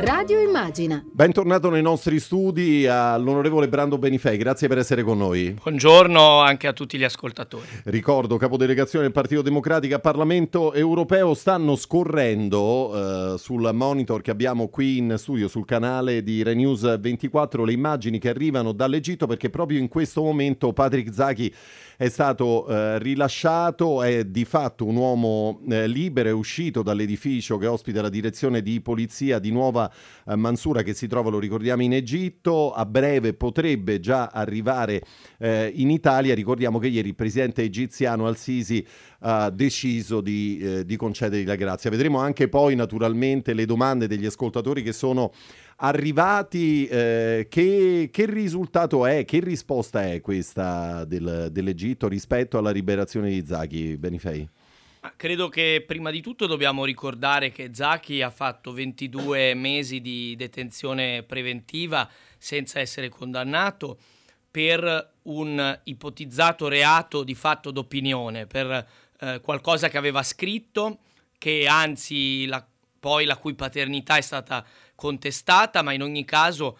Radio Immagina. Bentornato nei nostri studi all'onorevole Brando Benifei, grazie per essere con noi. Buongiorno anche a tutti gli ascoltatori. Ricordo, capodelegazione del Partito Democratico al Parlamento Europeo. Stanno scorrendo sul monitor che abbiamo qui in studio, sul canale di Renews 24, le immagini che arrivano dall'Egitto, perché proprio in questo momento Patrick Zaki è stato rilasciato, è di fatto un uomo libero, è uscito dall'edificio che ospita la direzione di polizia di Nuova Mansura, che si trova, lo ricordiamo, in Egitto. A breve potrebbe già arrivare in Italia. Ricordiamo che ieri il presidente egiziano Al-Sisi ha deciso di concedergli la grazia. Vedremo anche poi naturalmente le domande degli ascoltatori che sono arrivati. Che risultato è, che risposta è questa dell'Egitto rispetto alla liberazione di Zaki, Benifei? Credo che prima di tutto dobbiamo ricordare che Zaki ha fatto 22 mesi di detenzione preventiva senza essere condannato per un ipotizzato reato di fatto d'opinione, per qualcosa che aveva scritto, che anzi poi la cui paternità è stata contestata, ma in ogni caso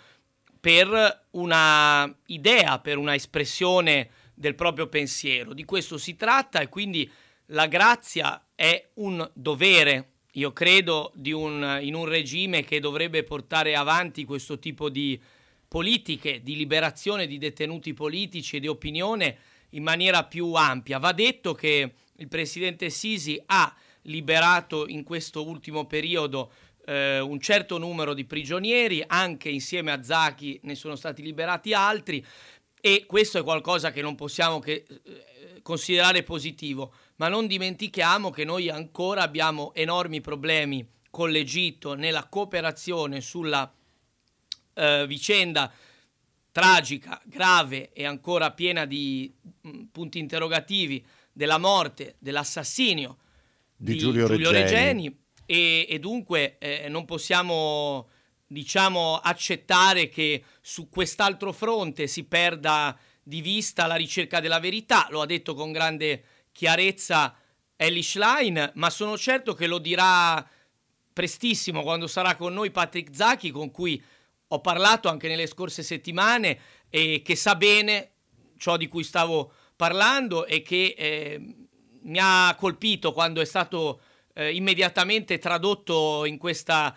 per una idea, per una espressione del proprio pensiero. Di questo si tratta, e quindi la grazia è un dovere, io credo, in un regime che dovrebbe portare avanti questo tipo di politiche di liberazione di detenuti politici e di opinione in maniera più ampia. Va detto che il presidente Sisi ha liberato in questo ultimo periodo un certo numero di prigionieri, anche insieme a Zaki ne sono stati liberati altri, e questo è qualcosa che non possiamo che considerare positivo, ma non dimentichiamo che noi ancora abbiamo enormi problemi con l'Egitto nella cooperazione sulla vicenda tragica, grave e ancora piena di punti interrogativi della morte, dell'assassinio di Giulio Regeni. E dunque non possiamo, accettare che su quest'altro fronte si perda di vista la ricerca della verità. Lo ha detto con grande chiarezza Elly Schlein, ma sono certo che lo dirà prestissimo quando sarà con noi Patrick Zaki, con cui ho parlato anche nelle scorse settimane e che sa bene ciò di cui stavo parlando, e che mi ha colpito quando è stato immediatamente tradotto in questa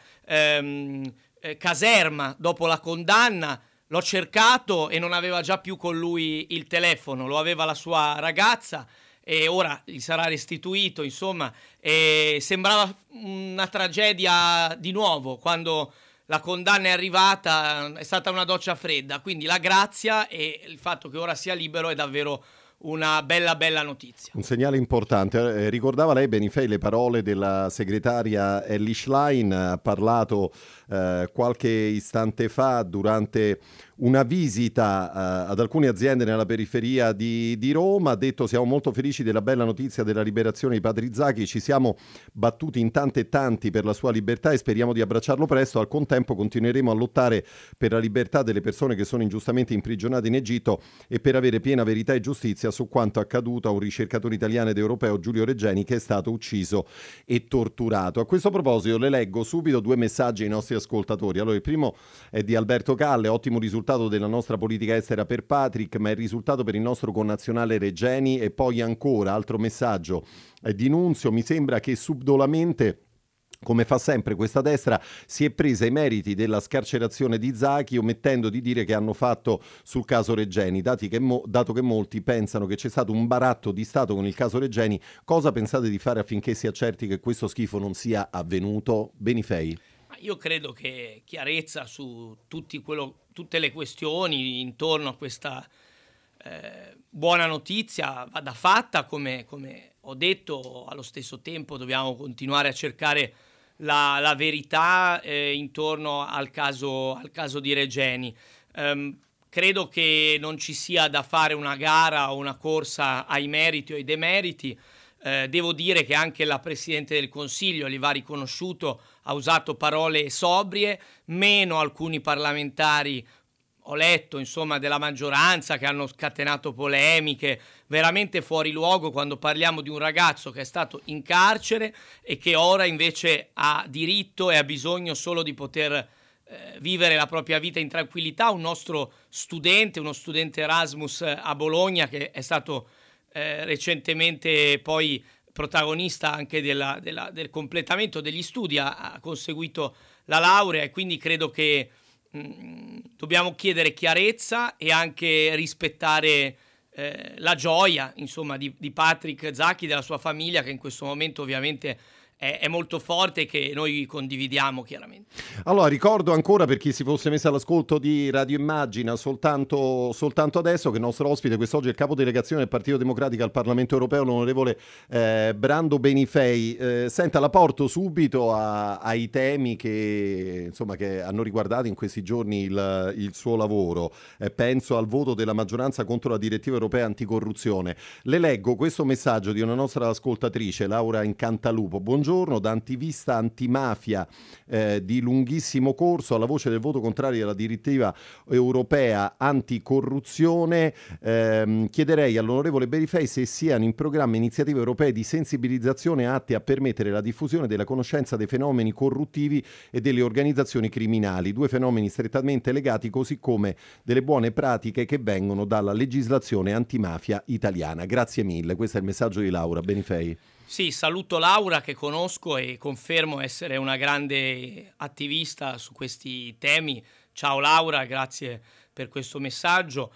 caserma dopo la condanna. L'ho cercato e non aveva già più con lui il telefono, lo aveva la sua ragazza e ora gli sarà restituito, insomma, e sembrava una tragedia di nuovo. Quando la condanna è arrivata è stata una doccia fredda, quindi la grazia e il fatto che ora sia libero è davvero una bella notizia. Un segnale importante. Ricordava lei, Benifei, le parole della segretaria Elly Schlein. Ha parlato qualche istante fa durante una visita ad alcune aziende nella periferia di Roma. Ha detto: siamo molto felici della bella notizia della liberazione di Patrick Zaki, ci siamo battuti in tanti e tanti per la sua libertà e speriamo di abbracciarlo presto. Al contempo continueremo a lottare per la libertà delle persone che sono ingiustamente imprigionate in Egitto e per avere piena verità e giustizia su quanto accaduto a un ricercatore italiano ed europeo, Giulio Regeni, che è stato ucciso e torturato. A questo proposito le leggo subito due messaggi ai nostri ascoltatori. Allora, il primo è di Alberto Calle: ottimo risultato della nostra politica estera per Patrick, ma è il risultato per il nostro connazionale Regeni. E poi ancora altro messaggio di Nunzio: mi sembra che subdolamente, come fa sempre questa destra, si è presa i meriti della scarcerazione di Zaki, omettendo di dire che hanno fatto sul caso Regeni, dato che molti pensano che c'è stato un baratto di Stato con il caso Regeni. Cosa pensate di fare affinché si accerti che questo schifo non sia avvenuto? Benifei? Io credo che chiarezza su tutte le questioni intorno a questa buona notizia vada fatta. Come ho detto, allo stesso tempo dobbiamo continuare a cercare la verità intorno al caso di Regeni. Credo che non ci sia da fare una gara o una corsa ai meriti o ai demeriti. Devo dire che anche la Presidente del Consiglio, gli va riconosciuto, ha usato parole sobrie, meno alcuni parlamentari ho letto, insomma, della maggioranza che hanno scatenato polemiche, veramente fuori luogo quando parliamo di un ragazzo che è stato in carcere e che ora invece ha diritto e ha bisogno solo di poter vivere la propria vita in tranquillità. Un nostro studente, uno studente Erasmus a Bologna, che è stato recentemente poi protagonista anche del completamento degli studi, ha conseguito la laurea, e quindi credo che dobbiamo chiedere chiarezza e anche rispettare la gioia, insomma, di Patrick Zaki, della sua famiglia, che in questo momento ovviamente è molto forte e che noi condividiamo chiaramente. Allora, ricordo ancora, per chi si fosse messo all'ascolto di Radio Immagina soltanto adesso, che il nostro ospite quest'oggi è il capo delegazione del Partito Democratico al Parlamento Europeo, l'onorevole Brando Benifei. Senta, la porto subito ai temi che hanno riguardato in questi giorni il suo lavoro. Penso al voto della maggioranza contro la direttiva europea anticorruzione. Le leggo questo messaggio di una nostra ascoltatrice, Laura in Cantalupo. Buongiorno, da attivista antimafia di lunghissimo corso, alla voce del voto contrario alla direttiva europea anticorruzione, chiederei all'onorevole Benifei se siano in programma iniziative europee di sensibilizzazione atte a permettere la diffusione della conoscenza dei fenomeni corruttivi e delle organizzazioni criminali, due fenomeni strettamente legati, così come delle buone pratiche che vengono dalla legislazione antimafia italiana. Grazie mille, questo è il messaggio di Laura Benifei. Sì, saluto Laura, che conosco e confermo essere una grande attivista su questi temi. Ciao Laura, grazie per questo messaggio.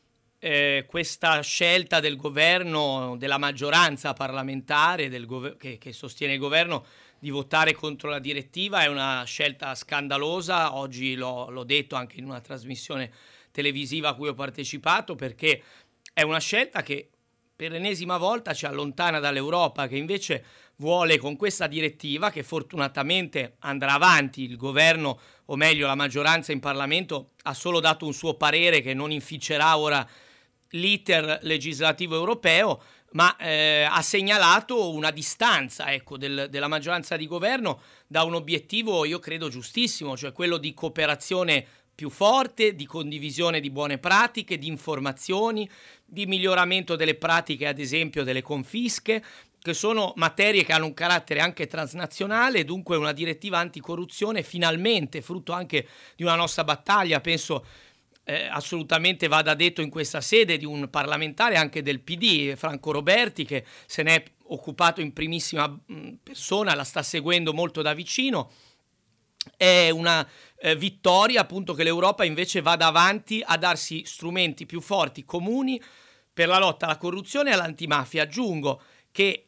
Questa scelta del governo, della maggioranza parlamentare che sostiene il governo, di votare contro la direttiva è una scelta scandalosa. Oggi l'ho detto anche in una trasmissione televisiva a cui ho partecipato, perché è una scelta che per l'ennesima volta ci allontana dall'Europa, che invece vuole, con questa direttiva, che fortunatamente andrà avanti, il governo, o meglio la maggioranza in Parlamento, ha solo dato un suo parere che non inficerà ora l'iter legislativo europeo, ma ha segnalato una distanza, della maggioranza di governo da un obiettivo, io credo, giustissimo, cioè quello di cooperazione più forte, di condivisione di buone pratiche, di informazioni, di miglioramento delle pratiche, ad esempio delle confische, che sono materie che hanno un carattere anche transnazionale. Dunque una direttiva anticorruzione, finalmente, frutto anche di una nostra battaglia, penso assolutamente vada detto in questa sede, di un parlamentare anche del PD, Franco Roberti, che se ne è occupato in primissima persona, la sta seguendo molto da vicino. È una vittoria, appunto, che l'Europa invece vada avanti a darsi strumenti più forti, comuni, per la lotta alla corruzione e all'antimafia. Aggiungo che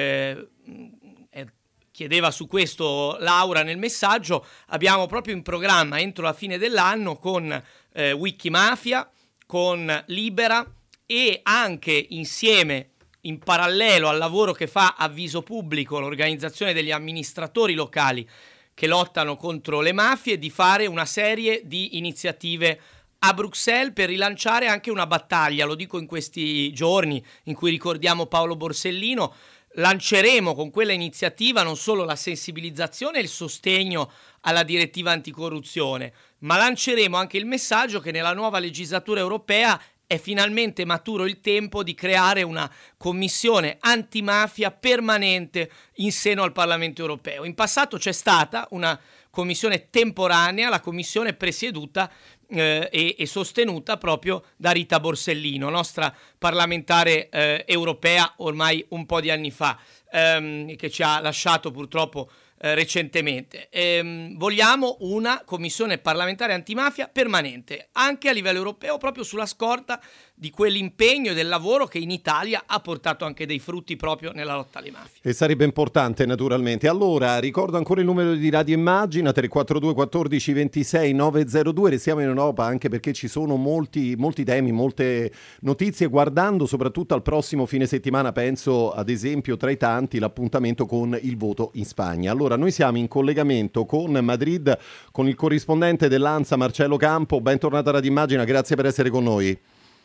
chiedeva su questo Laura nel messaggio, abbiamo proprio in programma entro la fine dell'anno con Wikimafia, con Libera, e anche insieme, in parallelo al lavoro che fa Avviso Pubblico, l'organizzazione degli amministratori locali che lottano contro le mafie, di fare una serie di iniziative a Bruxelles per rilanciare anche una battaglia. Lo dico in questi giorni in cui ricordiamo Paolo Borsellino. Lanceremo con quella iniziativa non solo la sensibilizzazione e il sostegno alla direttiva anticorruzione, ma lanceremo anche il messaggio che nella nuova legislatura europea è finalmente maturo il tempo di creare una commissione antimafia permanente in seno al Parlamento europeo. In passato c'è stata una commissione temporanea, la commissione presieduta e sostenuta proprio da Rita Borsellino, nostra parlamentare europea ormai un po' di anni fa, che ci ha lasciato purtroppo recentemente. Vogliamo una commissione parlamentare antimafia permanente anche a livello europeo, proprio sulla scorta di quell'impegno e del lavoro che in Italia ha portato anche dei frutti proprio nella lotta alle mafie. E sarebbe importante, naturalmente. Allora, ricordo ancora il numero di Radio Immagina, 342 14 26 902. Restiamo in Europa anche perché ci sono molti temi, molte notizie, guardando soprattutto al prossimo fine settimana. Penso, ad esempio, tra i tanti, l'appuntamento con il voto in Spagna. Allora, noi siamo in collegamento con Madrid, con il corrispondente dell'ANSA, Marcello Campo. Bentornato a Radio Immagina, grazie per essere con noi.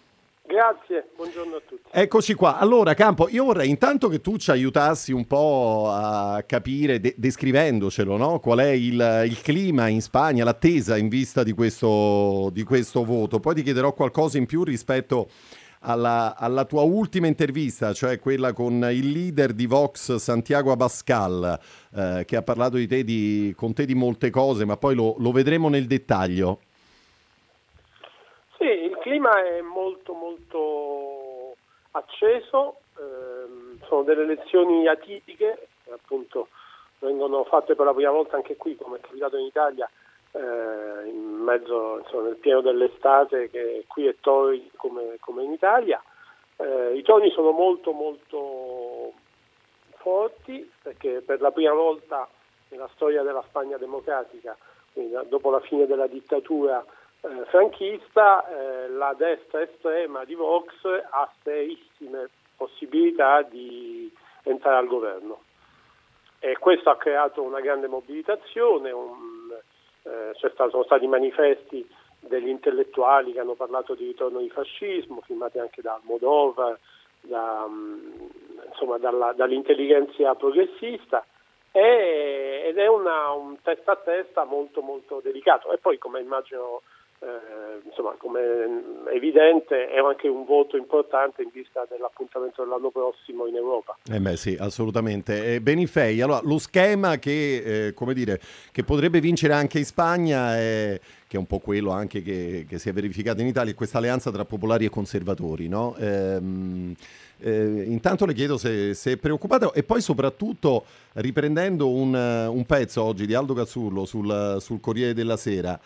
Grazie, buongiorno a tutti. Eccoci qua. Allora, Campo, io vorrei intanto che tu ci aiutassi un po' a capire, descrivendocelo, no? Qual è il clima in Spagna, l'attesa in vista di questo voto. Poi ti chiederò qualcosa in più rispetto alla tua ultima intervista, cioè quella con il leader di Vox, Santiago Abascal, che ha parlato con te di molte cose, ma poi lo vedremo nel dettaglio. Sì, il clima è molto molto acceso, sono delle elezioni atipiche, appunto vengono fatte per la prima volta anche qui, come è capitato in Italia, in mezzo, insomma, nel pieno dell'estate, che qui è torridi come in Italia. I toni sono molto molto forti, perché per la prima volta nella storia della Spagna democratica, quindi dopo la fine della dittatura franchista, la destra estrema di Vox ha serissime possibilità di entrare al governo, e questo ha creato una grande mobilitazione. Sono stati manifesti degli intellettuali che hanno parlato di ritorno di fascismo, firmati anche da Almodovar, dall'intelligenza progressista, ed è un testa a testa molto molto delicato. E poi, come immagino, come è evidente, è anche un voto importante in vista dell'appuntamento dell'anno prossimo in Europa. Beh sì, assolutamente. Benifei, allora lo schema che potrebbe vincere anche in Spagna, che è un po' quello anche che si è verificato in Italia, è questa alleanza tra popolari e conservatori, no? Intanto le chiedo se è preoccupato, e poi soprattutto, riprendendo un pezzo oggi di Aldo Cazzurlo sul Corriere della Sera,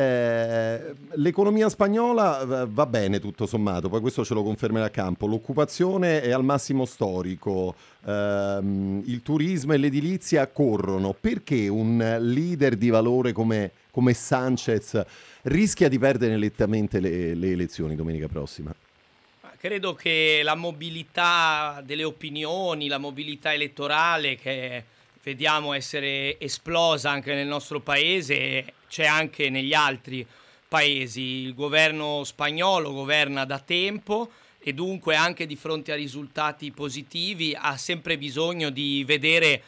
l'economia spagnola va bene tutto sommato, poi questo ce lo confermerà Campo, l'occupazione è al massimo storico, il turismo e l'edilizia corrono. Perché un leader di valore come Sánchez rischia di perdere nettamente le elezioni domenica prossima? Credo che la mobilità delle opinioni, la mobilità elettorale, che vediamo essere esplosa anche nel nostro paese, c'è anche negli altri paesi. Il governo spagnolo governa da tempo e dunque anche di fronte a risultati positivi ha sempre bisogno di vedere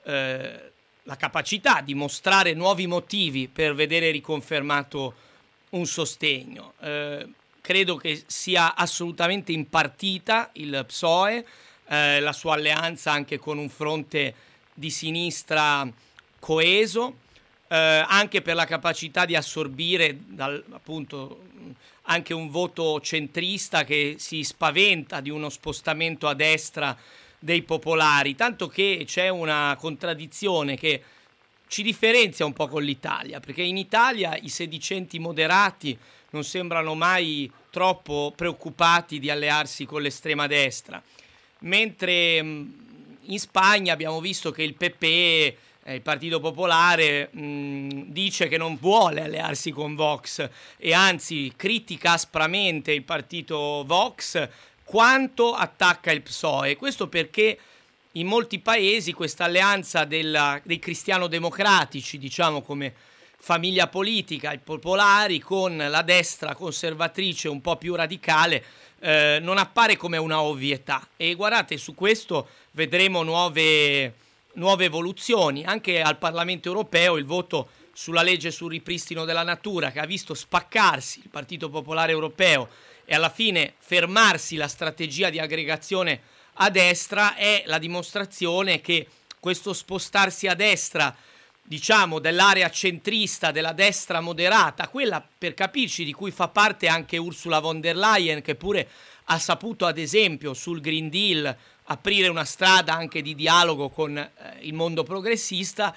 la capacità di mostrare nuovi motivi per vedere riconfermato un sostegno. Credo che sia assolutamente in partita il PSOE, la sua alleanza anche con un fronte di sinistra coeso, anche per la capacità di assorbire appunto anche un voto centrista che si spaventa di uno spostamento a destra dei popolari, tanto che c'è una contraddizione che ci differenzia un po' con l'Italia, perché in Italia i sedicenti moderati non sembrano mai troppo preoccupati di allearsi con l'estrema destra, mentre in Spagna abbiamo visto che il PP, il Partito Popolare, dice che non vuole allearsi con Vox e anzi critica aspramente il partito Vox quanto attacca il PSOE. Questo perché in molti paesi questa alleanza dei cristiano-democratici, diciamo come famiglia politica, i popolari, con la destra conservatrice un po' più radicale, non appare come una ovvietà. E guardate, su questo vedremo nuove evoluzioni. Anche al Parlamento europeo il voto sulla legge sul ripristino della natura, che ha visto spaccarsi il Partito Popolare Europeo e alla fine fermarsi la strategia di aggregazione a destra, è la dimostrazione che questo spostarsi a destra, diciamo dell'area centrista, della destra moderata, quella, per capirci, di cui fa parte anche Ursula von der Leyen, che pure ha saputo ad esempio sul Green Deal aprire una strada anche di dialogo con il mondo progressista,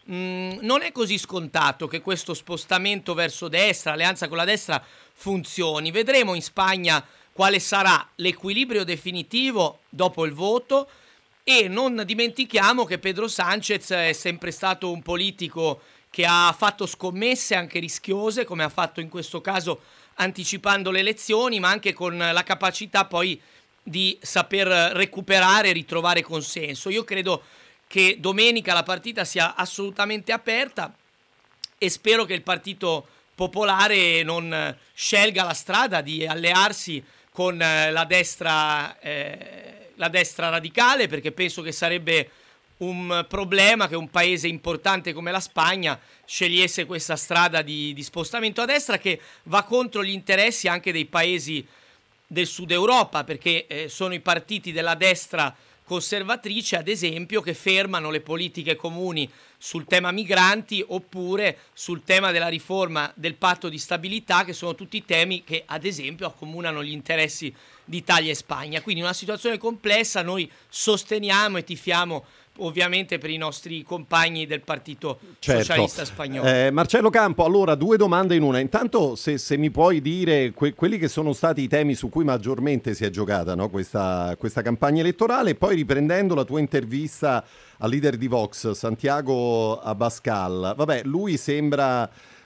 non è così scontato che questo spostamento verso destra, alleanza con la destra, funzioni. Vedremo in Spagna quale sarà l'equilibrio definitivo dopo il voto. E non dimentichiamo che Pedro Sánchez è sempre stato un politico che ha fatto scommesse anche rischiose, come ha fatto in questo caso anticipando le elezioni, ma anche con la capacità poi di saper recuperare e ritrovare consenso. Io credo che domenica la partita sia assolutamente aperta e spero che il Partito Popolare non scelga la strada di allearsi con la destra radicale, perché penso che sarebbe un problema che un paese importante come la Spagna scegliesse questa strada di spostamento a destra, che va contro gli interessi anche dei paesi del sud Europa, perché sono i partiti della destra conservatrice, ad esempio, che fermano le politiche comuni sul tema migranti oppure sul tema della riforma del patto di stabilità, che sono tutti temi che, ad esempio, accomunano gli interessi di Italia e Spagna. Quindi una situazione complessa. Noi sosteniamo e tifiamo ovviamente per i nostri compagni del Partito Socialista Spagnolo. Marcello Campo, allora 2 domande in una. Intanto se mi puoi dire quelli che sono stati i temi su cui maggiormente si è giocata, no? questa campagna elettorale, e poi riprendendo la tua intervista al leader di Vox, Santiago Abascal. Vabbè, lui sembra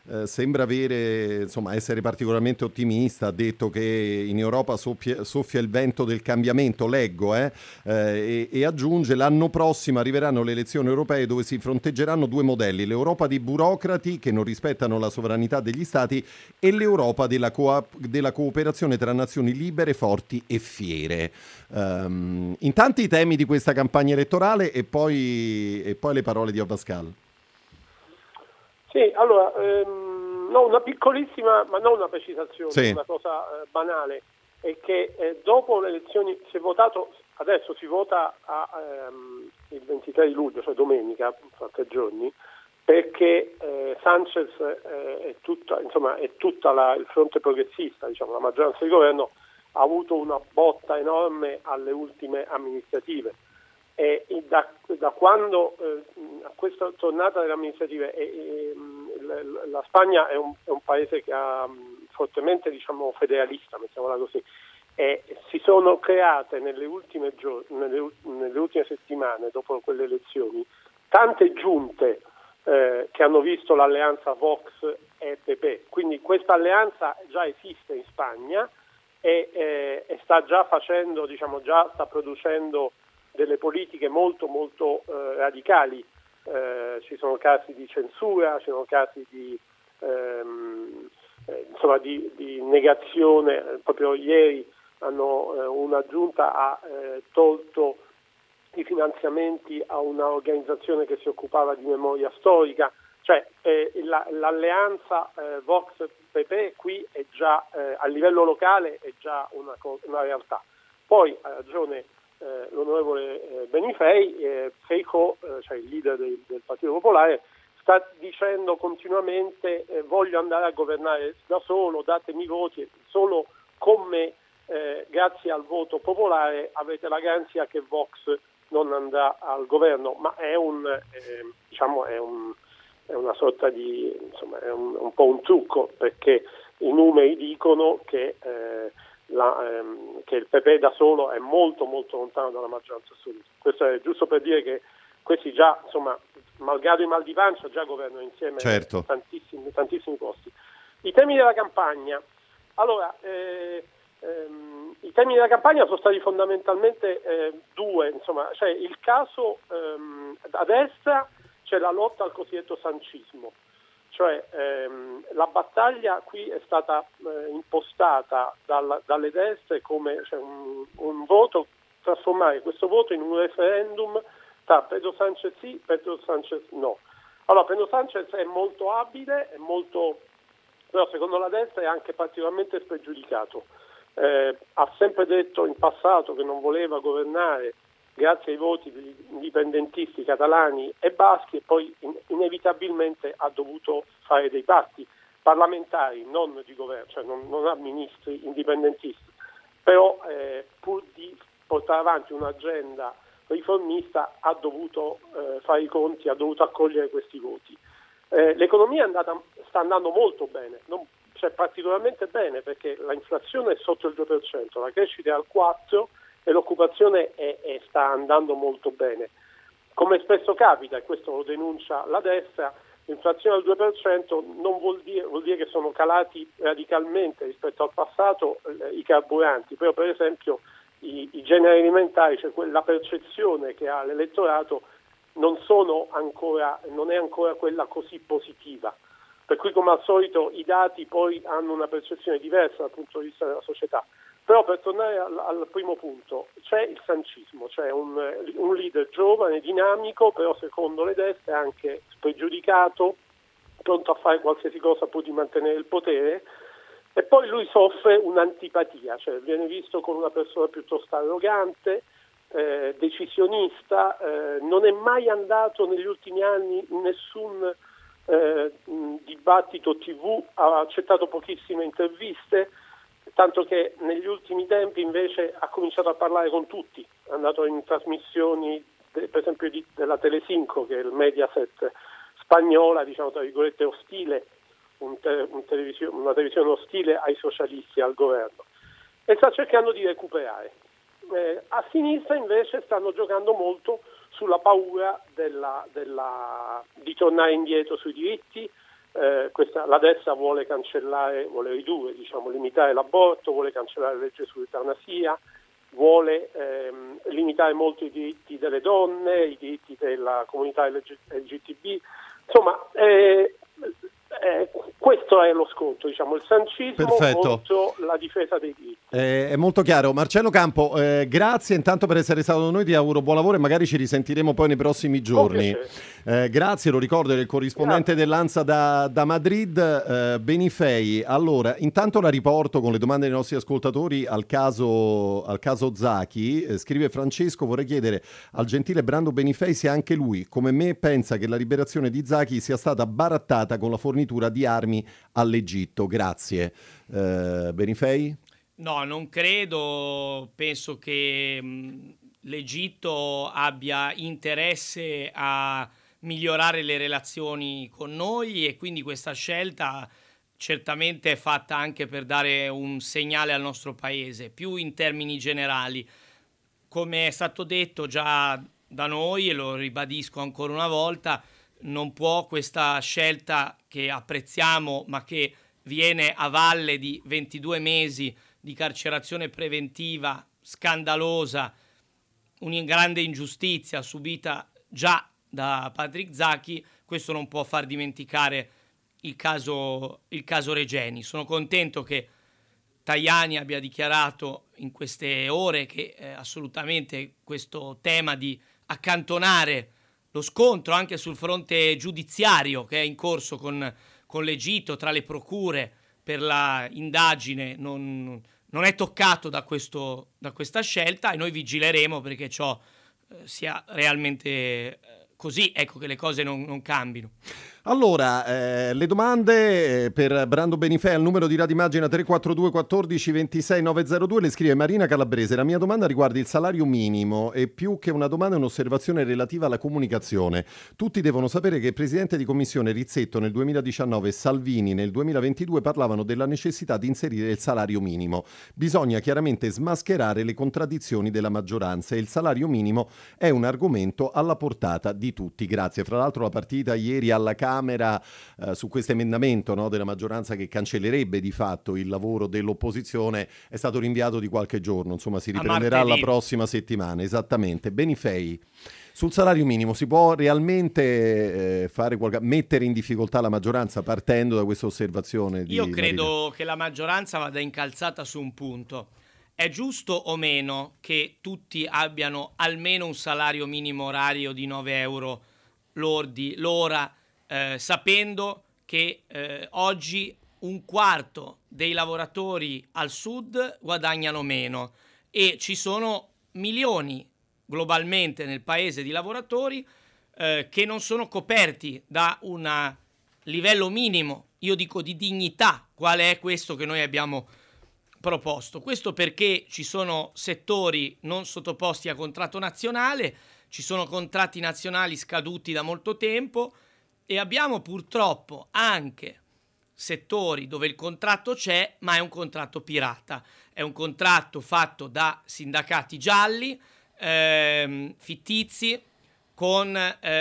avere, insomma, essere particolarmente ottimista. Ha detto che in Europa soffia il vento del cambiamento, leggo, e aggiunge: l'anno prossimo arriveranno le elezioni europee dove si fronteggeranno 2 modelli: l'Europa dei burocrati che non rispettano la sovranità degli stati e l'Europa della cooperazione tra nazioni libere, forti e fiere. Intanto i temi di questa campagna elettorale e poi le parole di Abascal. Sì, allora, una piccolissima, ma non una precisazione, sì. Una cosa banale, è che dopo le elezioni si è votato, adesso si vota il 23 di luglio, cioè domenica, fra 3 giorni, perché Sanchez è tutta il fronte progressista, diciamo, la maggioranza di governo ha avuto una botta enorme alle ultime amministrative. E da quando a questa tornata delle amministrative la Spagna è un paese che ha fortemente, diciamo, federalista, mettiamola così, e si sono create nelle ultime settimane, dopo quelle elezioni, tante giunte che hanno visto l'alleanza Vox e PP. Quindi questa alleanza già esiste in Spagna e sta già facendo, diciamo, sta producendo delle politiche molto molto radicali. Ci sono casi di censura, ci sono casi di negazione. Proprio ieri una giunta ha tolto i finanziamenti a un'organizzazione che si occupava di memoria storica. Cioè l'alleanza Vox-PP qui è già a livello locale è già una realtà. Poi ha ragione l'onorevole Benifei, Feijóo, cioè il leader del Partito Popolare, sta dicendo continuamente voglio andare a governare da solo, datemi i voti, solo con me, grazie al voto popolare avete la garanzia che Vox non andrà al governo. Ma è una sorta di, insomma, è un po' un trucco, perché i numeri dicono che il PP da solo è molto molto lontano dalla maggioranza assoluta. Questo è giusto per dire che questi già, insomma, malgrado i mal di pancia, già governano insieme. Certo. tantissimi posti. I temi della campagna. Allora, i temi della campagna sono stati fondamentalmente 2, insomma, cioè il caso a destra c'è la lotta al cosiddetto sancismo. Cioè la battaglia qui è stata impostata dalle destre come, cioè, un voto, trasformare questo voto in un referendum tra Pedro Sánchez sì, Pedro Sánchez no. Allora, Pedro Sánchez è molto abile, però secondo la destra è anche particolarmente spregiudicato. Ha sempre detto in passato che non voleva governare grazie ai voti degli indipendentisti catalani e baschi, e poi inevitabilmente ha dovuto fare dei patti parlamentari, non di governo, cioè non ha ministri indipendentisti, però pur di portare avanti un'agenda riformista ha dovuto fare i conti, ha dovuto accogliere questi voti. L'economia sta andando molto bene, cioè particolarmente bene, perché l'inflazione è sotto il 2%, la crescita è al 4%, e l'occupazione sta andando molto bene. Come spesso capita, e questo lo denuncia la destra, l'inflazione al 2% non vuol dire che sono calati radicalmente rispetto al passato i carburanti, però per esempio i generi alimentari, cioè la percezione che ha l'elettorato non è ancora quella così positiva. Per cui, come al solito, i dati poi hanno una percezione diversa dal punto di vista della società. Però per tornare al primo punto, c'è il sancismo, c'è un leader giovane, dinamico, però secondo le destre anche spregiudicato, pronto a fare qualsiasi cosa pur di mantenere il potere, e poi lui soffre un'antipatia, cioè viene visto come una persona piuttosto arrogante, decisionista, non è mai andato negli ultimi anni in nessun dibattito TV, ha accettato pochissime interviste, tanto che negli ultimi tempi invece ha cominciato a parlare con tutti, è andato in trasmissioni per esempio della Telecinco, che è il Mediaset spagnola, diciamo tra virgolette ostile, una televisione ostile ai socialisti e al governo, e sta cercando di recuperare. A sinistra invece stanno giocando molto sulla paura di tornare indietro sui diritti. La destra vuole ridurre, limitare l'aborto, vuole cancellare la legge sull'eutanasia, vuole limitare molto i diritti delle donne, i diritti della comunità LGTB. Insomma, questo è lo scontro, il sancismo contro la difesa dei diritti. È molto chiaro. Marcello Campo, grazie intanto per essere stato con noi, ti auguro buon lavoro e magari ci risentiremo poi nei prossimi giorni. Grazie, lo ricordo, è il corrispondente dell'ANSA da Madrid, Benifei. Allora, intanto la riporto con le domande dei nostri ascoltatori al caso Zaki. Scrive Francesco: vorrei chiedere al gentile Brando Benifei se anche lui, come me, pensa che la liberazione di Zaki sia stata barattata con la fornitura di armi all'Egitto. Grazie. Benifei? No, non credo. Penso che l'Egitto abbia interesse a migliorare le relazioni con noi, e quindi questa scelta certamente è fatta anche per dare un segnale al nostro paese, più in termini generali. Come è stato detto già da noi, e lo ribadisco ancora una volta, non può questa scelta, che apprezziamo ma che viene a valle di 22 mesi di carcerazione preventiva scandalosa, una grande ingiustizia subita già da Patrick Zaki, questo non può far dimenticare il caso Regeni. Sono contento che Tajani abbia dichiarato in queste ore che assolutamente questo tema di accantonare lo scontro anche sul fronte giudiziario che è in corso con l'Egitto tra le procure per la indagine non è toccato da questa scelta, e noi vigileremo perché ciò sia realmente così, ecco, che le cose non cambino. Allora, le domande per Brando Benifei al numero di Radimmagina 342 14 26 902 le scrive Marina Calabrese. La mia domanda riguarda il salario minimo e più che una domanda è un'osservazione relativa alla comunicazione. Tutti devono sapere che il presidente di commissione Rizzetto nel 2019 e Salvini nel 2022 parlavano della necessità di inserire il salario minimo. Bisogna chiaramente smascherare le contraddizioni della maggioranza e il salario minimo è un argomento alla portata di tutti. Grazie. Fra l'altro la partita ieri alla Camera su questo emendamento, no, della maggioranza che cancellerebbe di fatto il lavoro dell'opposizione è stato rinviato di qualche giorno, insomma si riprenderà la prossima settimana. Esattamente. Benifei, sul salario minimo si può realmente mettere in difficoltà la maggioranza partendo da questa osservazione? Io credo che la maggioranza vada incalzata su un punto. È giusto o meno che tutti abbiano almeno un salario minimo orario di 9 euro lordi l'ora, sapendo che oggi un quarto dei lavoratori al sud guadagnano meno e ci sono milioni globalmente nel paese di lavoratori che non sono coperti da un livello minimo, io dico di dignità, quale è questo che noi abbiamo proposto. Questo perché ci sono settori non sottoposti a contratto nazionale, ci sono contratti nazionali scaduti da molto tempo e abbiamo purtroppo anche settori dove il contratto c'è, ma è un contratto pirata. È un contratto fatto da sindacati gialli, fittizi, con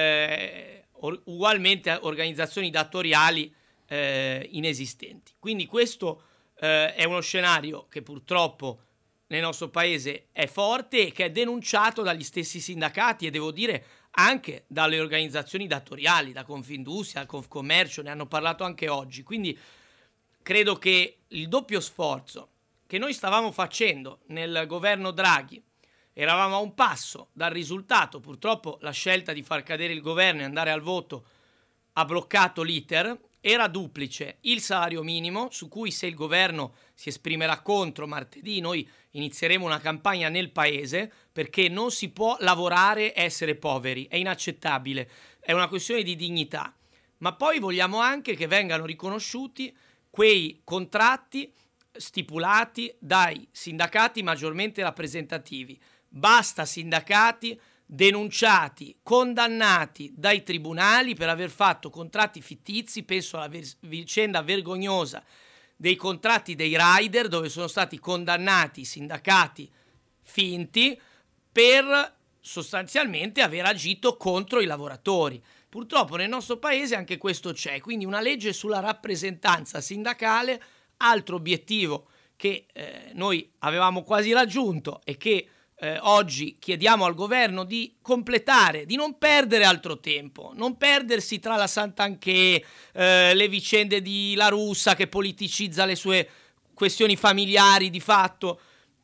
ugualmente organizzazioni datoriali inesistenti. Quindi questo è uno scenario che purtroppo nel nostro paese è forte e che è denunciato dagli stessi sindacati e devo dire anche dalle organizzazioni datoriali, da Confindustria, Confcommercio, ne hanno parlato anche oggi. Quindi credo che il doppio sforzo che noi stavamo facendo nel governo Draghi, eravamo a un passo dal risultato. Purtroppo la scelta di far cadere il governo e andare al voto ha bloccato l'iter. Era duplice: il salario minimo, su cui, se il governo si esprimerà contro martedì, noi inizieremo una campagna nel paese, perché non si può lavorare e essere poveri, è inaccettabile, è una questione di dignità. Ma poi vogliamo anche che vengano riconosciuti quei contratti stipulati dai sindacati maggiormente rappresentativi. Basta sindacati denunciati, condannati dai tribunali per aver fatto contratti fittizi. Penso alla vicenda vergognosa dei contratti dei rider, dove sono stati condannati sindacati finti per sostanzialmente aver agito contro i lavoratori. Purtroppo nel nostro paese anche questo c'è, quindi una legge sulla rappresentanza sindacale, altro obiettivo che noi avevamo quasi raggiunto e che oggi chiediamo al governo di completare, di non perdere altro tempo, non perdersi tra la Santanchè, le vicende di La Russa che politicizza le sue questioni familiari di fatto.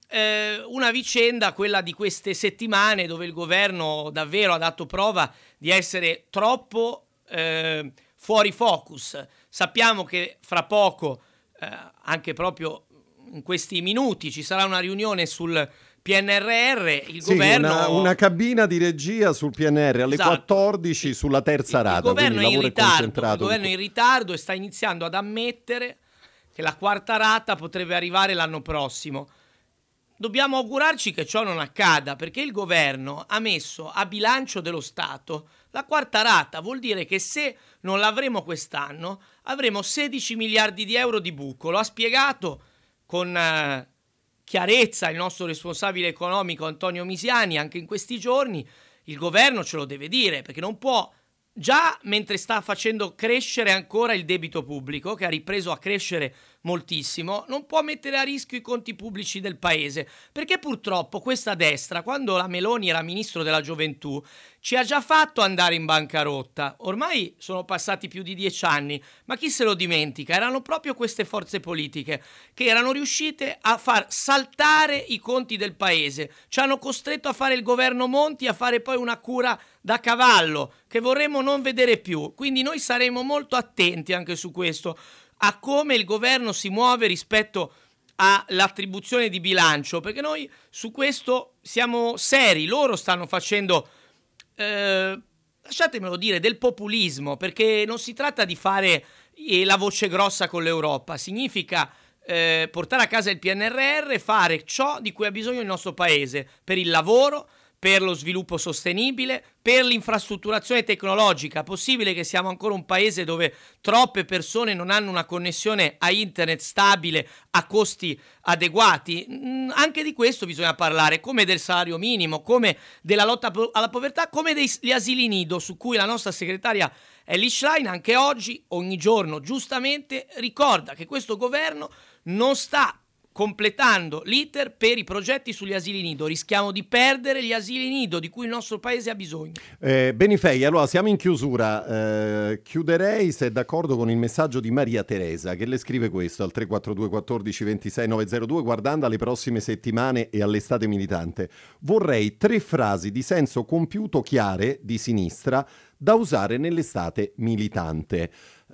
Una vicenda, quella di queste settimane, dove il governo davvero ha dato prova di essere troppo fuori focus. Sappiamo che fra poco, anche proprio in questi minuti, ci sarà una riunione sul PNRR. Il governo una cabina di regia sul PNR alle esatto. 14 sulla terza rata. Il governo quindi il governo è in ritardo e sta iniziando ad ammettere che la quarta rata potrebbe arrivare l'anno prossimo. Dobbiamo augurarci che ciò non accada, perché il governo ha messo a bilancio dello Stato la quarta rata. Vuol dire che se non l'avremo quest'anno avremo 16 miliardi di euro di buco. Lo ha spiegato con chiarezza il nostro responsabile economico Antonio Misiani anche in questi giorni. Il governo ce lo deve dire, perché non può, già mentre sta facendo crescere ancora il debito pubblico, che ha ripreso a crescere moltissimo, non può mettere a rischio i conti pubblici del paese, perché purtroppo questa destra, quando la Meloni era ministro della gioventù, ci ha già fatto andare in bancarotta. Ormai sono passati più di 10 anni, ma chi se lo dimentica? Erano proprio queste forze politiche che erano riuscite a far saltare i conti del paese, ci hanno costretto a fare il governo Monti, a fare poi una cura da cavallo che vorremmo non vedere più. Quindi noi saremo molto attenti anche su questo, a come il governo si muove rispetto all'attribuzione di bilancio, perché noi su questo siamo seri. Loro stanno facendo, lasciatemelo dire, del populismo, perché non si tratta di fare la voce grossa con l'Europa, significa portare a casa il PNRR e fare ciò di cui ha bisogno il nostro paese, per il lavoro, per lo sviluppo sostenibile, per l'infrastrutturazione tecnologica. Possibile che siamo ancora un paese dove troppe persone non hanno una connessione a internet stabile a costi adeguati? Anche di questo bisogna parlare, come del salario minimo, come della lotta alla povertà, come degli asili nido, su cui la nostra segretaria Elly Schlein anche oggi, ogni giorno, giustamente ricorda che questo governo non sta completando l'iter per i progetti sugli asili nido. Rischiamo di perdere gli asili nido di cui il nostro paese ha bisogno. Benifei, allora siamo in chiusura. Chiuderei, se è d'accordo, con il messaggio di Maria Teresa, che le scrive questo al 342 14 26 902. Guardando alle prossime settimane e all'estate militante, vorrei 3 frasi di senso compiuto chiare di sinistra da usare nell'estate militante.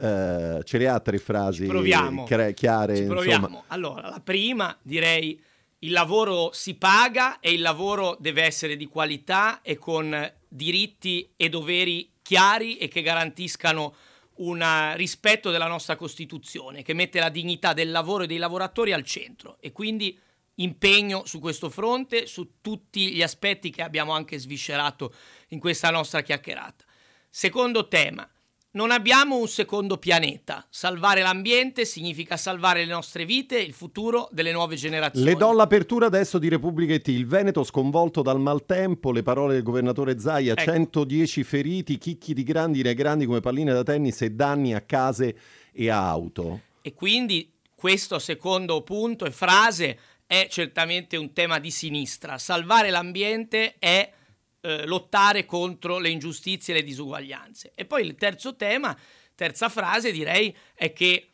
Ce le ha 3 frasi chiare? Ci proviamo. Insomma. Allora, la prima, direi: il lavoro si paga e il lavoro deve essere di qualità e con diritti e doveri chiari e che garantiscano un rispetto della nostra Costituzione, che mette la dignità del lavoro e dei lavoratori al centro. E quindi impegno su questo fronte, su tutti gli aspetti che abbiamo anche sviscerato in questa nostra chiacchierata. Secondo tema: non abbiamo un secondo pianeta. Salvare l'ambiente significa salvare le nostre vite e il futuro delle nuove generazioni. Le do l'apertura adesso di Repubblica IT. Il Veneto sconvolto dal maltempo, le parole del governatore Zaia, ecco. 110 feriti, chicchi di grandine grandi come palline da tennis e danni a case e a auto. E quindi questo secondo punto e frase è certamente un tema di sinistra. Salvare l'ambiente è lottare contro le ingiustizie e le disuguaglianze. E poi il terzo tema, terza frase direi, è che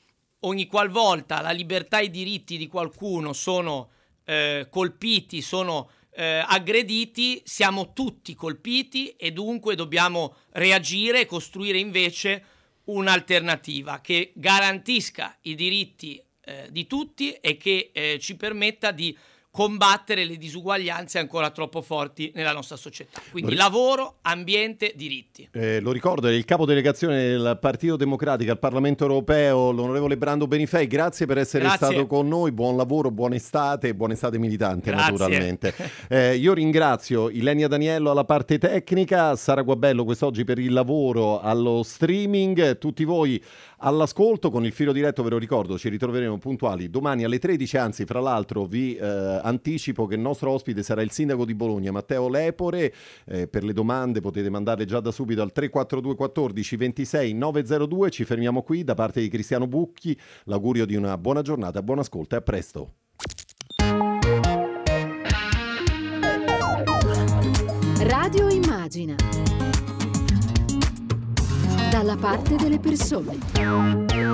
ogni qualvolta la libertà e i diritti di qualcuno sono colpiti, sono aggrediti, siamo tutti colpiti e dunque dobbiamo reagire e costruire invece un'alternativa che garantisca i diritti di tutti e che ci permetta di combattere le disuguaglianze ancora troppo forti nella nostra società. Quindi lavoro, ambiente, diritti. Lo ricordo, è il capodelegazione del Partito Democratico al Parlamento Europeo, l'onorevole Brando Benifei. Grazie per essere stato con noi, buon lavoro, buona estate militante. Grazie. Naturalmente. Io ringrazio Ilenia Daniello alla parte tecnica, Sara Guabello quest'oggi per il lavoro allo streaming, tutti voi all'ascolto. Con il filo diretto, ve lo ricordo, ci ritroveremo puntuali domani alle 13, anzi fra l'altro vi anticipo che il nostro ospite sarà il sindaco di Bologna, Matteo Lepore. Per le domande potete mandarle già da subito al 342 14 26 902. Ci fermiamo qui. Da parte di Cristiano Bucchi l'augurio di una buona giornata, buon ascolto e a presto. Radio Immagina, dalla parte delle persone.